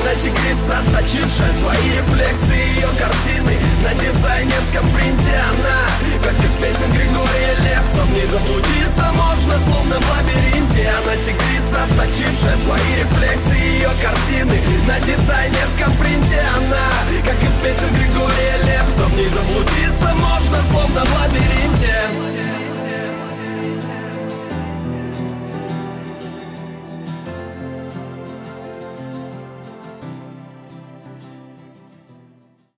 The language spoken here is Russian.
Словно тигрица, точившая свои рефлексы. Ее картины на дизайнерском принте она